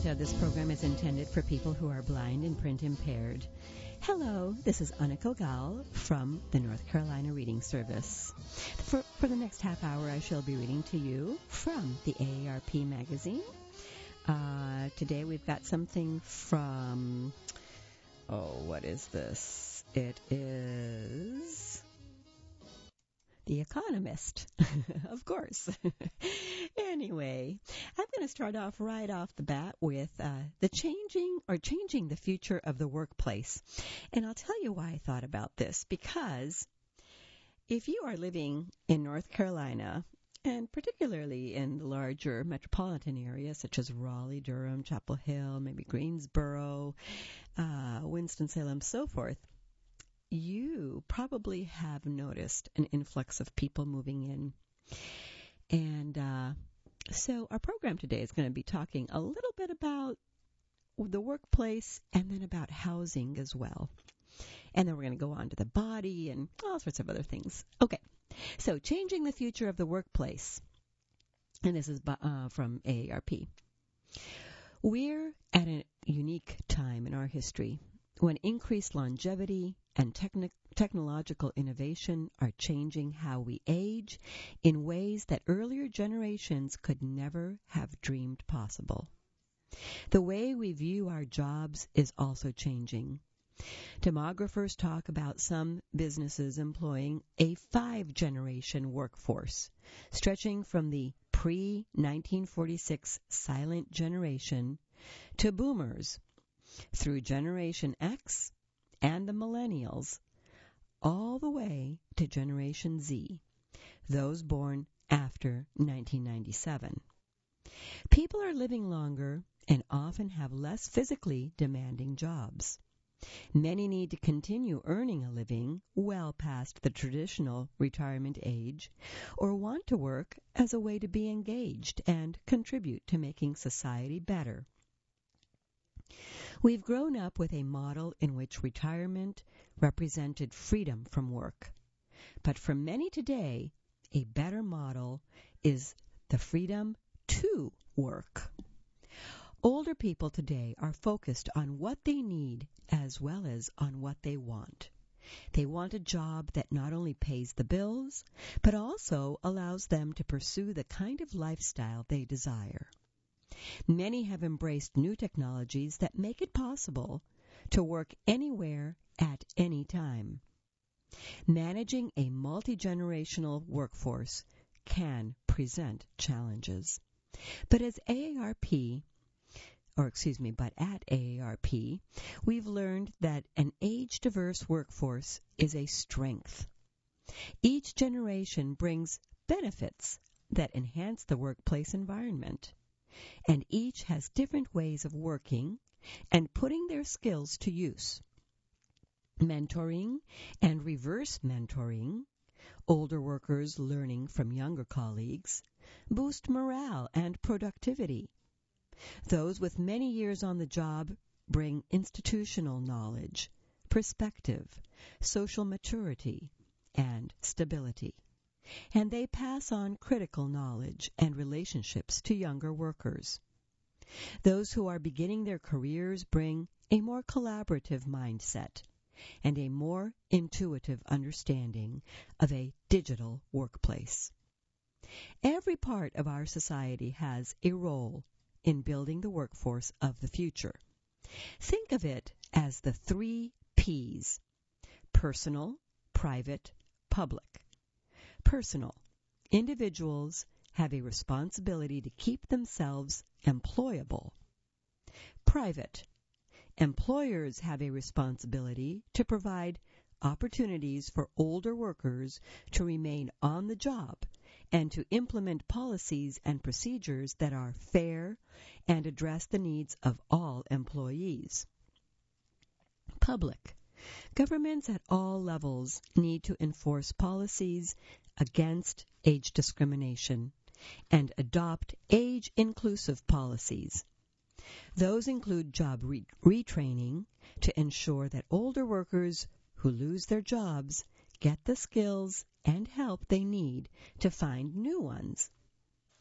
content of this program is intended for people who are blind and print impaired. Hello, this is Anna Kogal from the North Carolina Reading Service. For the next half hour, I shall be reading to you from the AARP magazine. Today we've got something from, what is this? It is The Economist, of course. Anyway, I'm going to start off right off the bat with changing the future of the workplace. And I'll tell you why I thought about this, because if you are living in North Carolina, and particularly in the larger metropolitan areas such as Raleigh, Durham, Chapel Hill, maybe Greensboro, Winston-Salem, so forth, you probably have noticed an influx of people moving in. And so our program today is going to be talking a little bit about the workplace and then about housing as well. And then we're going to go on to the body and all sorts of other things. Okay, so changing the future of the workplace. And this is from AARP. We're at a unique time in our history when increased longevity and technological innovation are changing how we age in ways that earlier generations could never have dreamed possible. The way we view our jobs is also changing. Demographers talk about some businesses employing a 5-generation workforce, stretching from the pre-1946 silent generation to boomers, through Generation X and the millennials, all the way to Generation Z, those born after 1997. People are living longer and often have less physically demanding jobs. Many need to continue earning a living well past the traditional retirement age, or want to work as a way to be engaged and contribute to making society better. We've grown up with a model in which retirement represented freedom from work. But for many today, a better model is the freedom to work. Older people today are focused on what they need as well as on what they want. They want a job that not only pays the bills, but also allows them to pursue the kind of lifestyle they desire. Many have embraced new technologies that make it possible to work anywhere at any time. Managing a multi-generational workforce can present challenges. But at AARP, we've learned that an age-diverse workforce is a strength. Each generation brings benefits that enhance the workplace environment, and each has different ways of working and putting their skills to use. Mentoring and reverse mentoring, older workers learning from younger colleagues, boost morale and productivity. Those with many years on the job bring institutional knowledge, perspective, social maturity, and stability. And they pass on critical knowledge and relationships to younger workers. Those who are beginning their careers bring a more collaborative mindset and a more intuitive understanding of a digital workplace. Every part of our society has a role in building the workforce of the future. Think of it as the 3 P's: personal, private, public. Personal. Individuals have a responsibility to keep themselves employable. Private. Employers have a responsibility to provide opportunities for older workers to remain on the job and to implement policies and procedures that are fair and address the needs of all employees. Public. Governments at all levels need to enforce policies against age discrimination and adopt age-inclusive policies. Those include job retraining to ensure that older workers who lose their jobs get the skills and help they need to find new ones.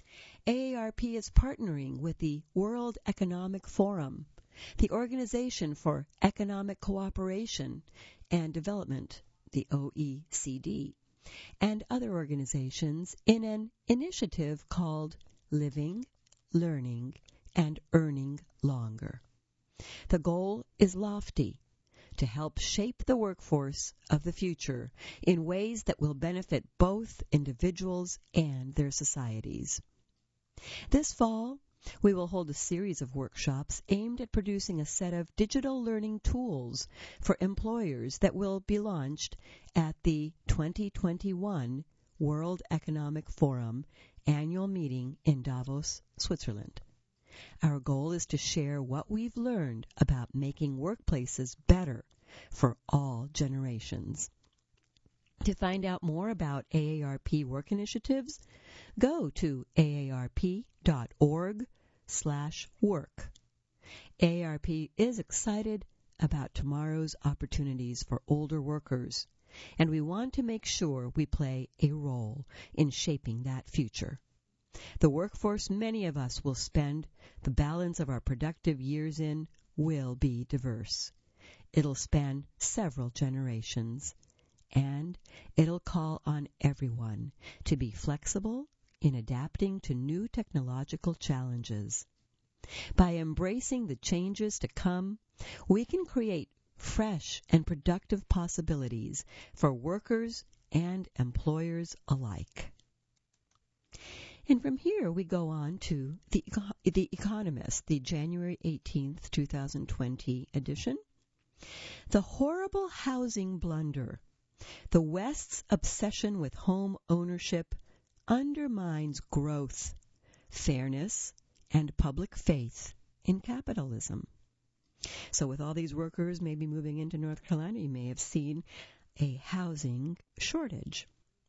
AARP is partnering with the World Economic Forum, the Organization for Economic Cooperation and Development, the OECD, and other organizations in an initiative called Living, Learning, and Earning Longer. The goal is lofty: to help shape the workforce of the future in ways that will benefit both individuals and their societies. This fall, we will hold a series of workshops aimed at producing a set of digital learning tools for employers that will be launched at the 2021 World Economic Forum annual meeting in Davos, Switzerland. Our goal is to share what we've learned about making workplaces better for all generations. To find out more about AARP work initiatives, go to aarp.org/work. AARP is excited about tomorrow's opportunities for older workers, and we want to make sure we play a role in shaping that future. The workforce many of us will spend the balance of our productive years in will be diverse. It'll span several generations, and it'll call on everyone to be flexible in adapting to new technological challenges. By embracing the changes to come, we can create fresh and productive possibilities for workers and employers alike. And from here we go on to The Economist, the January 18th, 2020 edition. The horrible housing blunder. The West's obsession with home ownership undermines growth, fairness, and public faith in capitalism. So with all these workers maybe moving into North Carolina, you may have seen a housing shortage.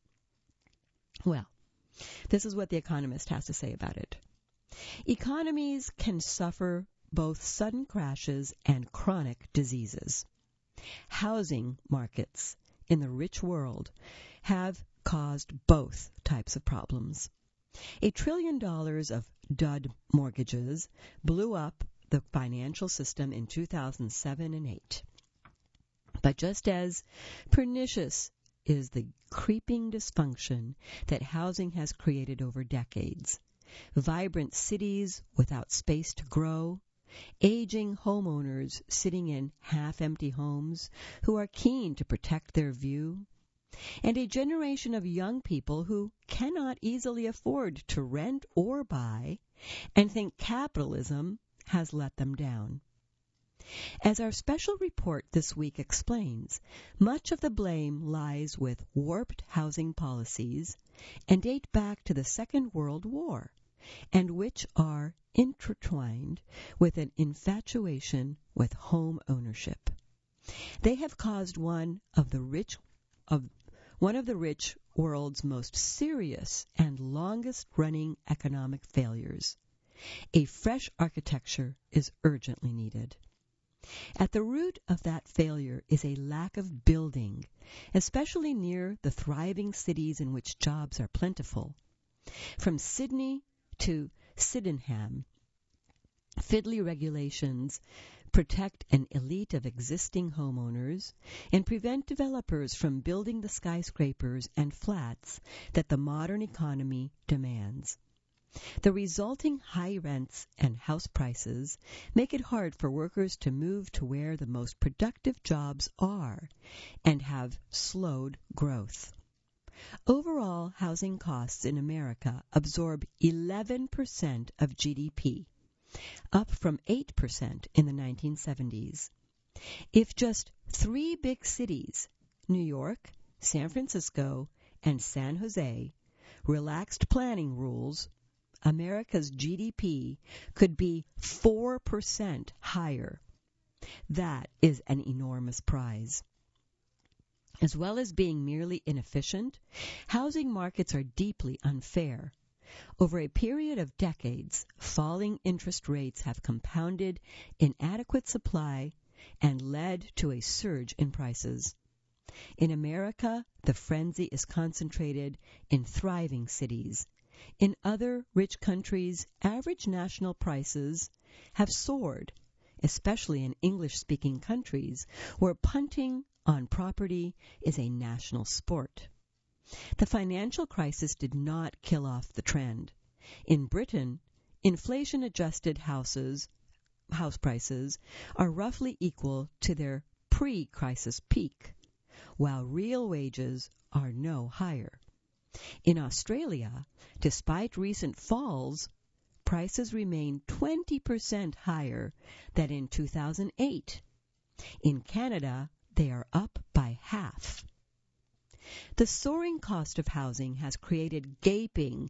Well, this is what The Economist has to say about it. Economies can suffer both sudden crashes and chronic diseases. Housing markets in the rich world have caused both types of problems. $1 trillion of dud mortgages blew up the financial system in 2007 and 8. But just as pernicious is the creeping dysfunction that housing has created over decades, vibrant cities without space to grow, aging homeowners sitting in half-empty homes who are keen to protect their view, and a generation of young people who cannot easily afford to rent or buy and think capitalism has let them down. As our special report this week explains, much of the blame lies with warped housing policies and date back to the Second World War, and which are intertwined with an infatuation with home ownership. They have caused one of the rich world's most serious and longest-running economic failures. A fresh architecture is urgently needed. At the root of that failure is a lack of building, especially near the thriving cities in which jobs are plentiful. From Sydney to Sydenham, fiddly regulations protect an elite of existing homeowners and prevent developers from building the skyscrapers and flats that the modern economy demands. The resulting high rents and house prices make it hard for workers to move to where the most productive jobs are and have slowed growth. Overall, housing costs in America absorb 11% of GDP, up from 8% in the 1970s. If just 3 big cities, New York, San Francisco, and San Jose, relaxed planning rules, America's GDP could be 4% higher. That is an enormous prize. As well as being merely inefficient, housing markets are deeply unfair. Over a period of decades, falling interest rates have compounded inadequate supply and led to a surge in prices. In America, the frenzy is concentrated in thriving cities, In other rich countries, average national prices have soared, especially in English-speaking countries where punting on property is a national sport. The financial crisis did not kill off the trend. In Britain, inflation-adjusted house prices are roughly equal to their pre-crisis peak, while real wages are no higher. In Australia, despite recent falls, prices remain 20% higher than in 2008. In Canada, they are up by half. The soaring cost of housing has created gaping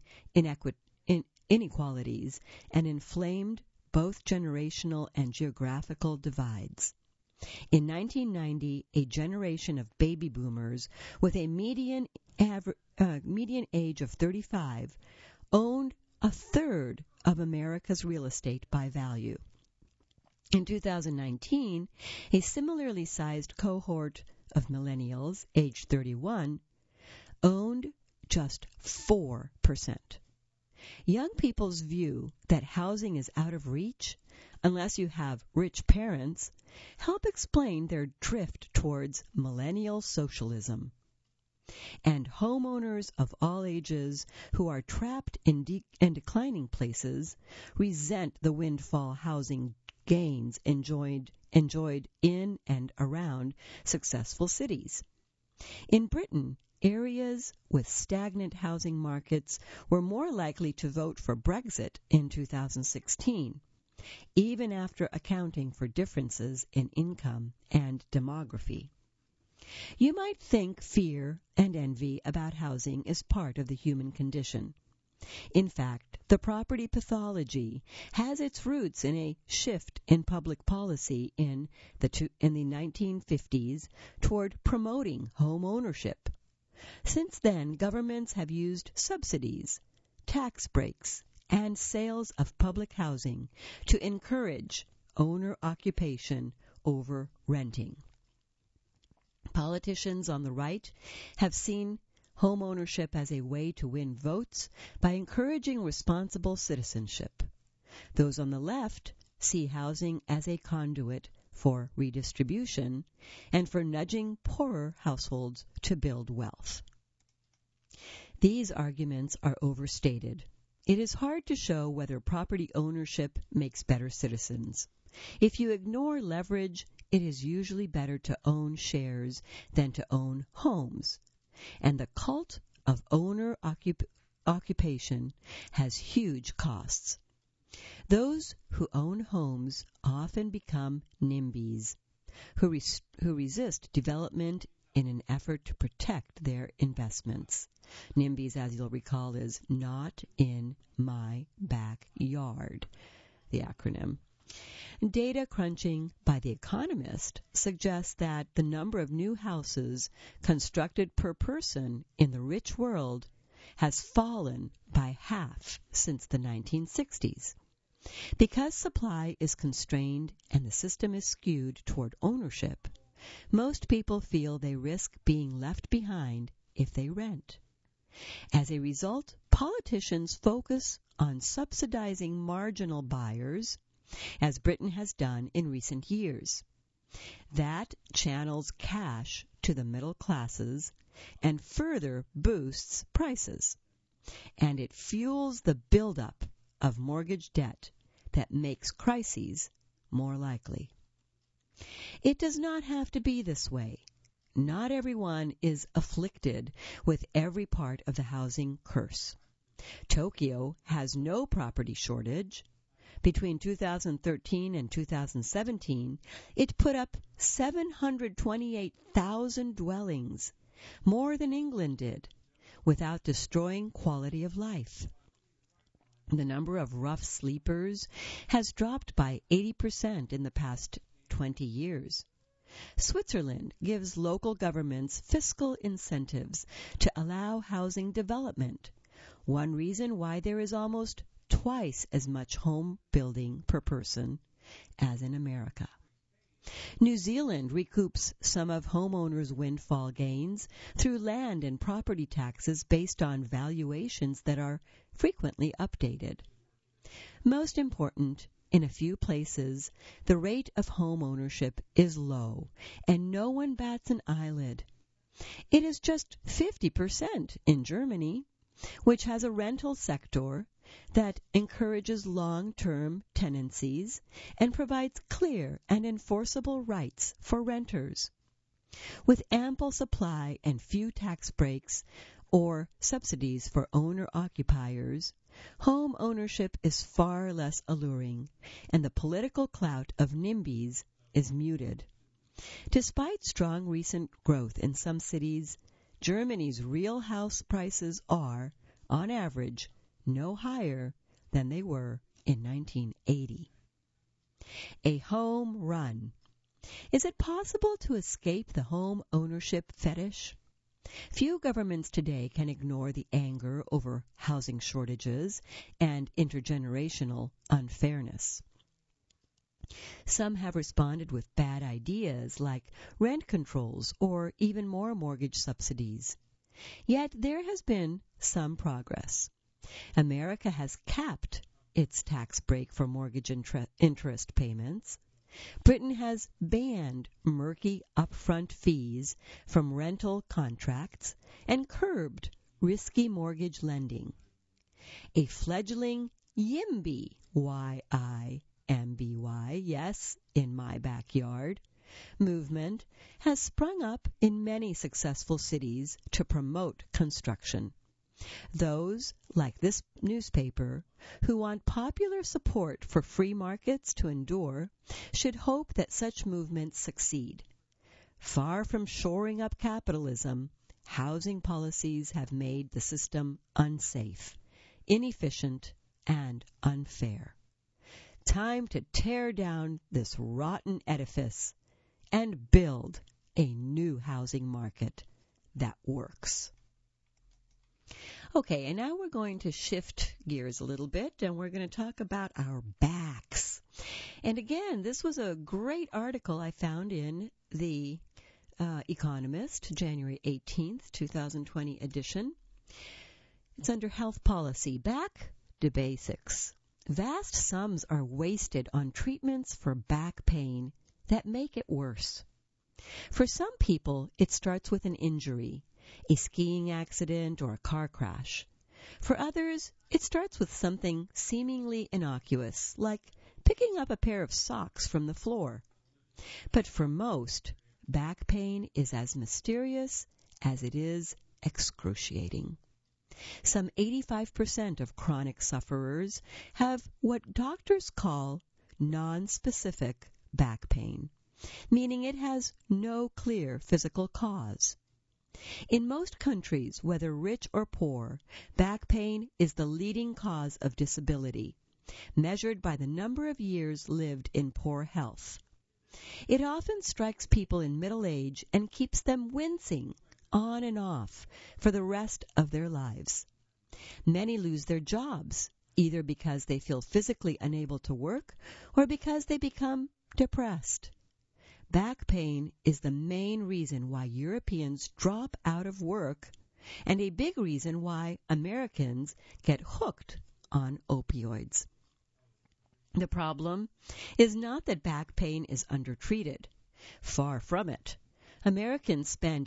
inequalities and inflamed both generational and geographical divides. In 1990, a generation of baby boomers with a median age of 35 owned a third of America's real estate by value. In 2019, a similarly sized cohort of millennials, aged 31, owned just 4%. Young people's view that housing is out of reach unless you have rich parents help explain their drift towards millennial socialism. And homeowners of all ages who are trapped in declining places resent the windfall housing gains enjoyed in and around successful cities. In Britain, areas with stagnant housing markets were more likely to vote for Brexit in 2016, even after accounting for differences in income and demography. You might think fear and envy about housing is part of the human condition. In fact, the property pathology has its roots in a shift in public policy in the 1950s toward promoting home ownership. Since then, governments have used subsidies, tax breaks, and sales of public housing to encourage owner occupation over renting. Politicians on the right have seen home ownership as a way to win votes by encouraging responsible citizenship. Those on the left see housing as a conduit for redistribution and for nudging poorer households to build wealth. These arguments are overstated. It is hard to show whether property ownership makes better citizens. If you ignore leverage, it is usually better to own shares than to own homes. And the cult of owner occupation has huge costs. Those who own homes often become NIMBYs, who resist development in an effort to protect their investments. NIMBYs, as you'll recall, is not in my backyard, the acronym. Data crunching by The Economist suggests that the number of new houses constructed per person in the rich world has fallen by half since the 1960s. Because supply is constrained and the system is skewed toward ownership, most people feel they risk being left behind if they rent. As a result, politicians focus on subsidizing marginal buyers, as Britain has done in recent years. That channels cash to the middle classes and further boosts prices. And it fuels the buildup of mortgage debt that makes crises more likely. It does not have to be this way. Not everyone is afflicted with every part of the housing curse. Tokyo has no property shortage. Between 2013 and 2017, it put up 728,000 dwellings, more than England did, without destroying quality of life. The number of rough sleepers has dropped by 80% in the past 20 years. Switzerland gives local governments fiscal incentives to allow housing development, one reason why there is almost twice as much home building per person as in America. New Zealand recoups some of homeowners' windfall gains through land and property taxes based on valuations that are frequently updated. Most important, in a few places, the rate of home ownership is low, and no one bats an eyelid. It is just 50% in Germany, which has a rental sector that encourages long-term tenancies and provides clear and enforceable rights for renters. With ample supply and few tax breaks or subsidies for owner-occupiers, home ownership is far less alluring, and the political clout of NIMBYs is muted. Despite strong recent growth in some cities, Germany's real house prices are, on average, no higher than they were in 1980. A home run. Is it possible to escape the home ownership fetish? Few governments today can ignore the anger over housing shortages and intergenerational unfairness. Some have responded with bad ideas like rent controls or even more mortgage subsidies. Yet there has been some progress. America has capped its tax break for mortgage interest payments. Britain has banned murky upfront fees from rental contracts and curbed risky mortgage lending. A fledgling YIMBY, Y-I-M-B-Y, yes, in my backyard, movement has sprung up in many successful cities to promote construction. Those, like this newspaper, who want popular support for free markets to endure should hope that such movements succeed. Far from shoring up capitalism, housing policies have made the system unsafe, inefficient, and unfair. Time to tear down this rotten edifice and build a new housing market that works. Okay, and now we're going to shift gears a little bit, and we're going to talk about our backs. And again, this was a great article I found in the Economist, January 18th, 2020 edition. It's under Health Policy, Back to Basics. Vast sums are wasted on treatments for back pain that make it worse. For some people, it starts with an injury, a skiing accident or a car crash. For others, it starts with something seemingly innocuous, like picking up a pair of socks from the floor. But for most, back pain is as mysterious as it is excruciating. Some 85% of chronic sufferers have what doctors call nonspecific back pain, meaning it has no clear physical cause. In most countries, whether rich or poor, back pain is the leading cause of disability, measured by the number of years lived in poor health. It often strikes people in middle age and keeps them wincing on and off for the rest of their lives. Many lose their jobs, either because they feel physically unable to work or because they become depressed. Back pain is the main reason why Europeans drop out of work and a big reason why Americans get hooked on opioids. The problem is not that back pain is undertreated. Far from it. Americans spend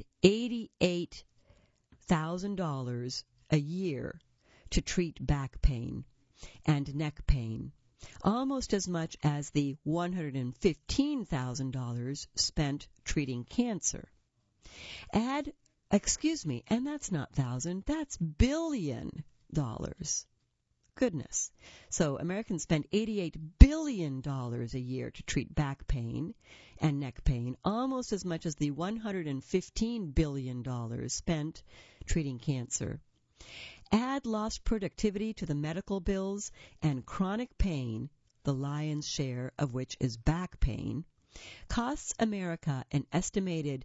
$88,000 a year to treat back pain and neck pain, almost as much as the $115,000 spent treating cancer. And that's not thousand, that's $billion. Goodness. So Americans spend $88 billion a year to treat back pain and neck pain, almost as much as the $115 billion spent treating cancer. Add lost productivity to the medical bills and chronic pain, the lion's share of which is back pain, costs America an estimated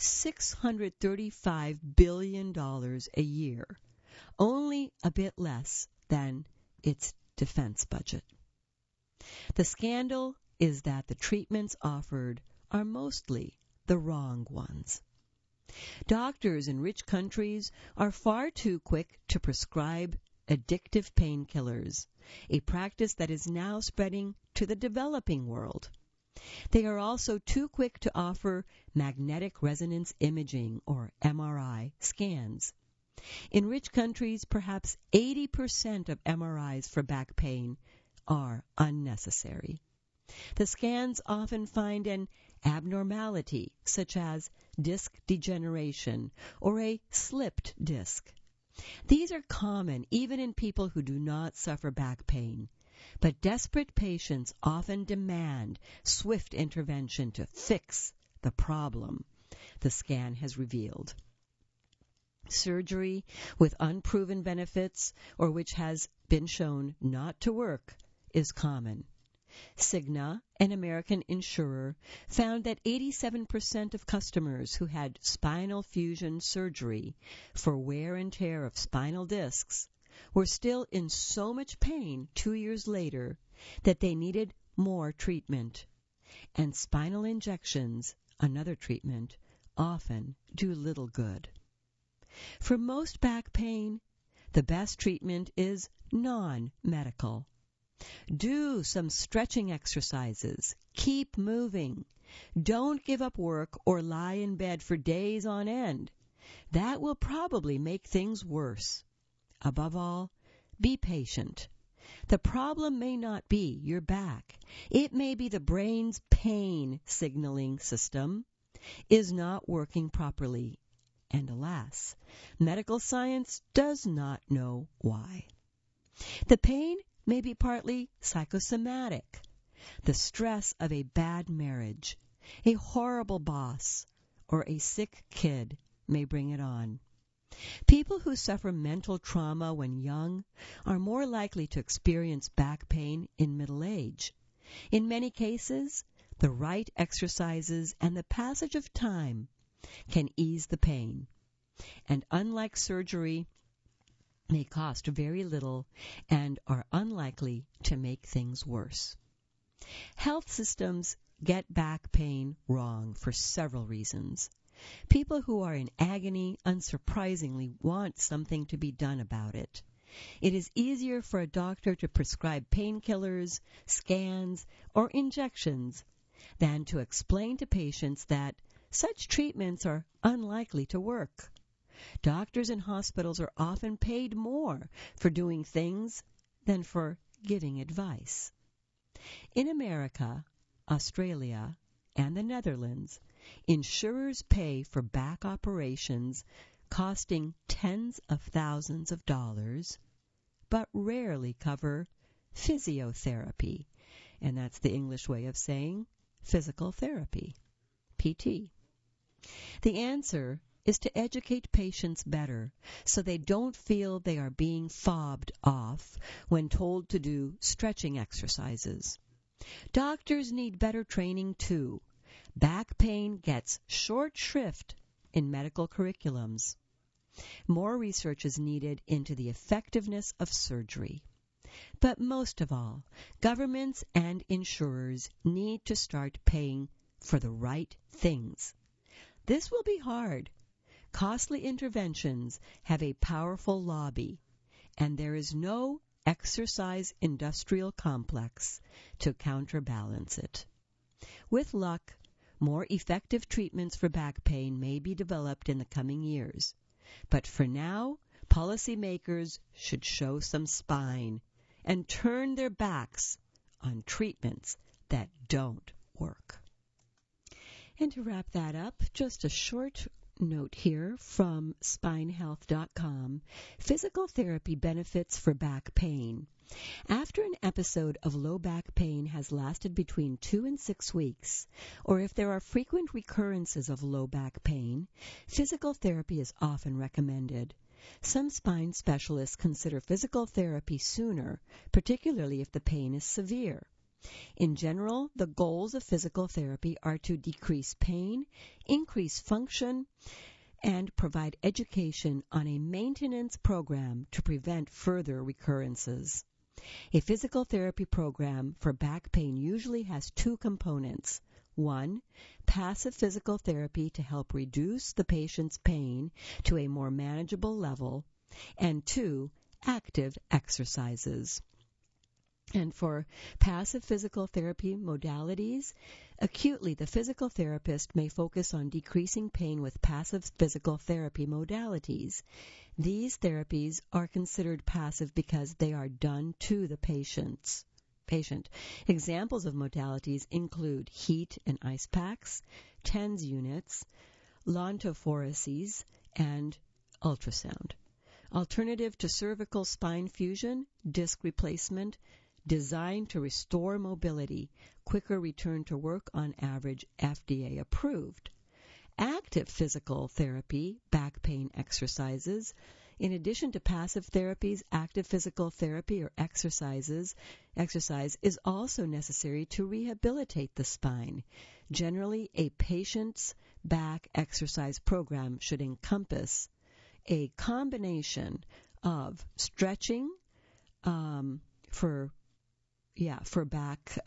$635 billion a year, only a bit less than its defense budget. The scandal is that the treatments offered are mostly the wrong ones. Doctors in rich countries are far too quick to prescribe addictive painkillers, a practice that is now spreading to the developing world. They are also too quick to offer magnetic resonance imaging, or MRI, scans. In rich countries, perhaps 80% of MRIs for back pain are unnecessary. The scans often find an abnormality, such as disc degeneration or a slipped disc. These are common even in people who do not suffer back pain, but desperate patients often demand swift intervention to fix the problem, the scan has revealed. Surgery with unproven benefits or which has been shown not to work is common. Cigna, an American insurer, found that 87% of customers who had spinal fusion surgery for wear and tear of spinal discs were still in so much pain 2 years later that they needed more treatment. And spinal injections, another treatment, often do little good. For most back pain, the best treatment is non-medical. Do some stretching exercises. Keep moving. Don't give up work or lie in bed for days on end. That will probably make things worse. Above all, be patient. The problem may not be your back. It may be the brain's pain signaling system is not working properly. And alas, medical science does not know why. The pain may be partly psychosomatic. The stress of a bad marriage, a horrible boss, or a sick kid may bring it on. People who suffer mental trauma when young are more likely to experience back pain in middle age. In many cases, the right exercises and the passage of time can ease the pain. And unlike surgery, they cost very little and are unlikely to make things worse. Health systems get back pain wrong for several reasons. People who are in agony unsurprisingly want something to be done about it. It is easier for a doctor to prescribe painkillers, scans, or injections than to explain to patients that such treatments are unlikely to work. Doctors and hospitals are often paid more for doing things than for giving advice. In America, Australia, and the Netherlands, insurers pay for back operations costing tens of thousands of dollars, but rarely cover physiotherapy, and that's the English way of saying physical therapy, PT. The answer is to educate patients better so they don't feel they are being fobbed off when told to do stretching exercises. Doctors need better training too. Back pain gets short shrift in medical curriculums. More research is needed into the effectiveness of surgery. But most of all, governments and insurers need to start paying for the right things. This will be hard. Costly interventions have a powerful lobby, and there is no exercise industrial complex to counterbalance it. With luck, more effective treatments for back pain may be developed in the coming years. But for now, policymakers should show some spine and turn their backs on treatments that don't work. And to wrap that up, just a short note here from spinehealth.com. Physical therapy benefits for back pain. After an episode of low back pain has lasted between 2 and 6 weeks, or if there are frequent recurrences of low back pain, physical therapy is often recommended. Some spine specialists consider physical therapy sooner, particularly if the pain is severe. In general, the goals of physical therapy are to decrease pain, increase function, and provide education on a maintenance program to prevent further recurrences. A physical therapy program for back pain usually has 2 components. 1. Passive physical therapy to help reduce the patient's pain to a more manageable level. And 2. Active exercises. And for passive physical therapy modalities, acutely the physical therapist may focus on decreasing pain with passive physical therapy modalities. These therapies are considered passive because they are done to the patient. Examples of modalities include heat and ice packs, TENS units, lontophoresis, and ultrasound. Alternative to cervical spine fusion, disc replacement, designed to restore mobility, quicker return to work, on average FDA approved. Active physical therapy, back pain exercises. In addition to passive therapies, active physical therapy or exercise is also necessary to rehabilitate the spine. Generally, a patient's back exercise program should encompass a combination of stretching for back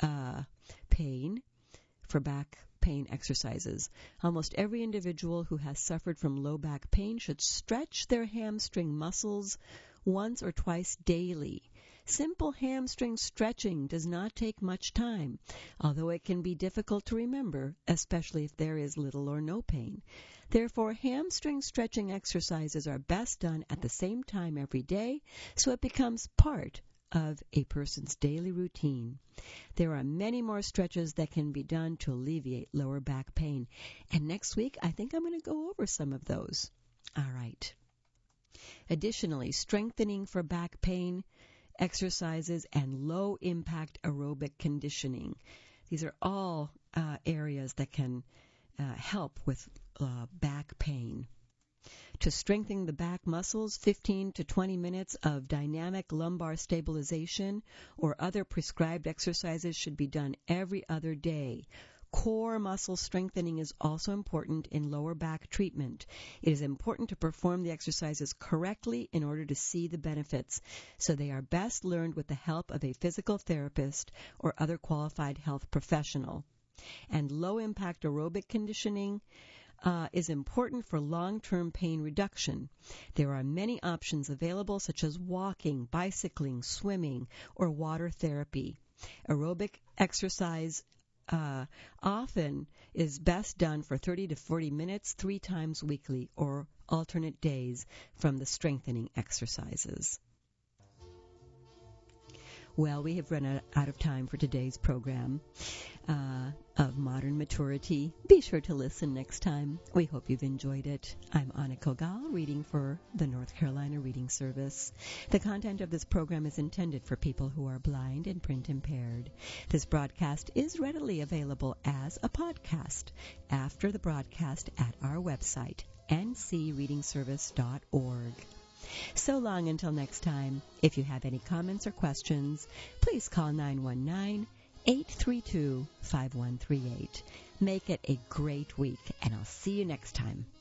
pain exercises. Almost every individual who has suffered from low back pain should stretch their hamstring muscles once or twice daily. Simple hamstring stretching does not take much time, although it can be difficult to remember, especially if there is little or no pain. Therefore, hamstring stretching exercises are best done at the same time every day, so it becomes part of a person's daily routine. There are many more stretches that can be done to alleviate lower back pain. And next week, I think I'm going to go over some of those. All right. Additionally, strengthening for back pain exercises and low-impact aerobic conditioning. These are all areas that can help with back pain. To strengthen the back muscles, 15 to 20 minutes of dynamic lumbar stabilization or other prescribed exercises should be done every other day. Core muscle strengthening is also important in lower back treatment. It is important to perform the exercises correctly in order to see the benefits, so they are best learned with the help of a physical therapist or other qualified health professional. And low-impact aerobic conditioning is important for long-term pain reduction. There are many options available, such as walking, bicycling, swimming, or water therapy. Aerobic exercise often is best done for 30 to 40 minutes 3 times weekly or alternate days from the strengthening exercises. Well, we have run out of time for today's program of Modern Maturity. Be sure to listen next time. We hope you've enjoyed it. I'm Anna Kogal, reading for the North Carolina Reading Service. The content of this program is intended for people who are blind and print impaired. This broadcast is readily available as a podcast after the broadcast at our website, ncreadingservice.org. So long until next time. If you have any comments or questions, please call 919-832-5138. Make it a great week, and I'll see you next time.